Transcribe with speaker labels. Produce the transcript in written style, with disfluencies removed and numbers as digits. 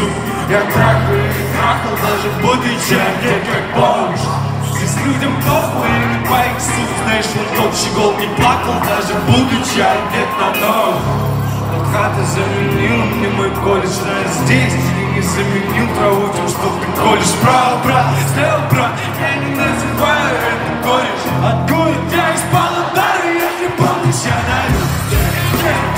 Speaker 1: суд. Я трахал, даже будучи одет как бомж. Здесь людям похуй или по иксу. Знаешь, он тот щегол не плакал, даже будучи одет на ногу. От хаты заменил мне мой колледж, но здесь ты не заменил траву тем, что ты колешь. Право, брат, сделал, брат, я не называю это кореш. От горя я из Павлодара, если помнишь, я найду.